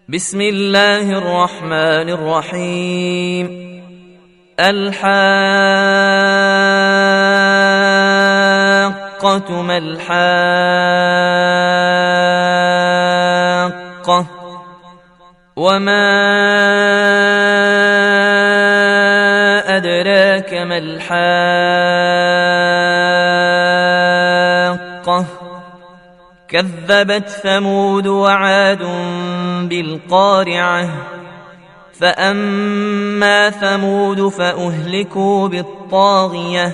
بسم الله الرحمن الرحيم. الحاقة ما الحاقة وما أدراك ما الحاقة كذبت ثمود وعاد بالقارعة فأما ثمود فأهلكوا بالطاغية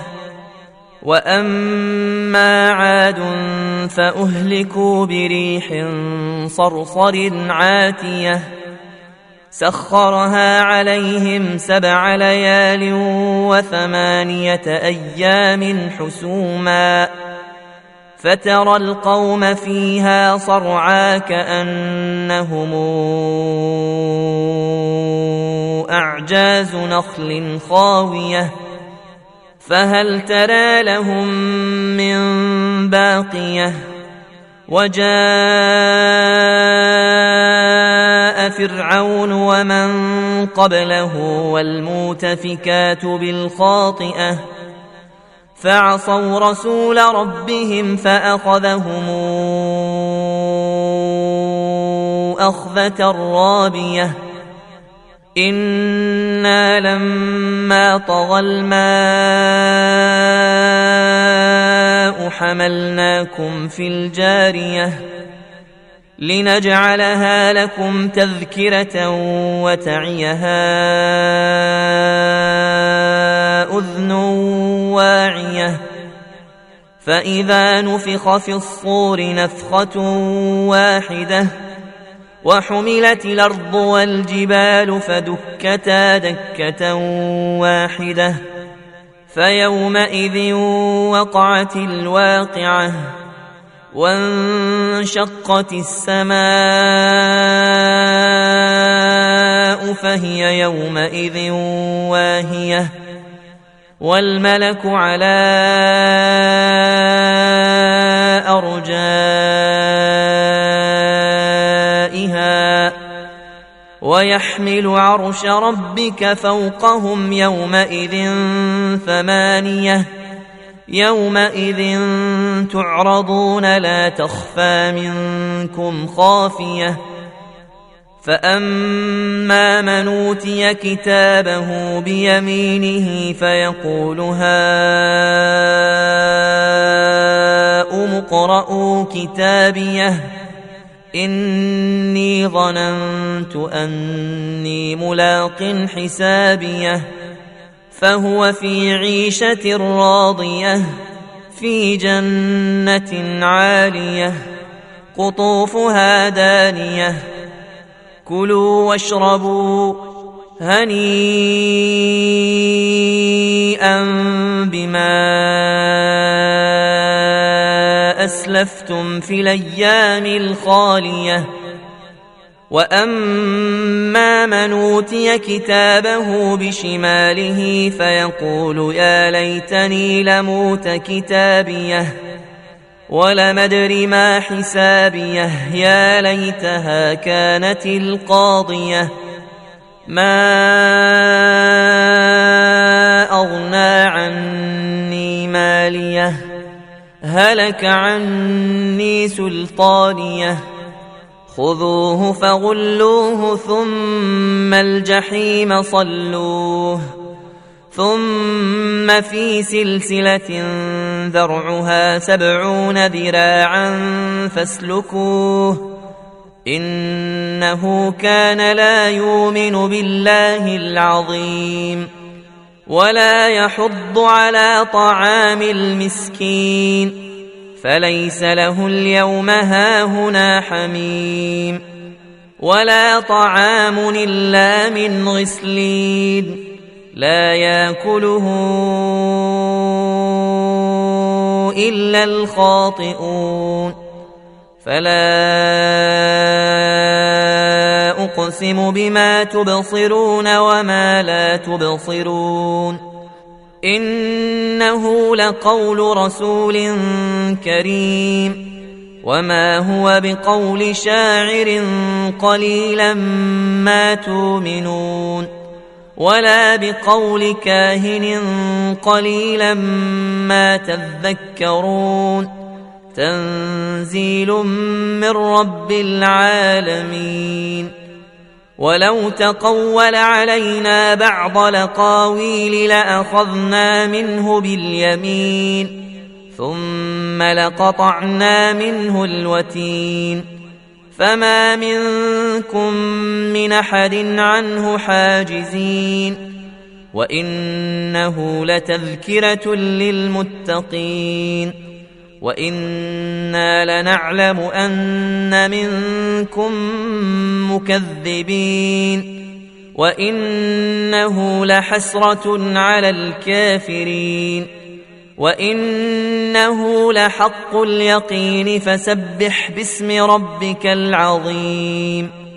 وأما عاد فأهلكوا بريح صرصر عاتية سخرها عليهم 7 ليال و8 أيام حسوما فترى القوم فيها صرعى كأنهم أعجاز نخل خاوية فهل ترى لهم من باقية وجاء فرعون ومن قبله والمؤتفكات بالخاطئة فعصوا رسول ربهم فأخذهم أخذة رابية إنا لما طغى الماء حملناكم في الجارية لنجعلها لكم تذكرة وتعيها أذن واعية فإذا نفخ في الصور نفخة واحدة وحملت الأرض والجبال فدكتا دكة واحدة فيومئذ وقعت الواقعة وانشقت السماء فهي يومئذ واهية والملك على أرجائها ويحمل عرش ربك فوقهم يومئذ 8 يومئذ تعرضون لا تخفى منكم خافية فأما من أوتي كتابه بيمينه فيقول هاؤم اقرءوا كتابيه إني ظننت أني ملاق حسابيه فهو في عيشة راضية في جنة عالية قطوفها دانية كلوا واشربوا هنيئا بما أسلفتم في الأيام الخالية وأما من أوتي كتابه بشماله فيقول يا ليتني لموت كتابيه ولم أدر ما حسابيه يا ليتها كانت القاضية ما أغنى عني ماليه هلك عني سلطانيه خذوه فغلوه ثم الجحيم صلوه ثم في سلسلة ذرعها 70 ذراعا فاسلكوه إنه كان لا يؤمن بالله العظيم ولا يحض على طعام المسكين فليس له اليوم هاهنا حميم ولا طعام إلا من غسلين لا يأكله إلا الخاطئون فلا أقسم بما تبصرون وما لا تبصرون إنه لقول رسول كريم وما هو بقول شاعر قليلا ما تؤمنون ولا بقول كاهن قليلا ما تذكرون تنزيل من رب العالمين ولو تقول علينا بعض الأقاويل لأخذنا منه باليمين ثم لقطعنا منه الوتين فما منكم من أحد عنه حاجزين وإنه لتذكرة للمتقين وإنا لنعلم أن منكم مكذبين وإنه لحسرة على الكافرين وإنه لحق اليقين فسبح باسم ربك العظيم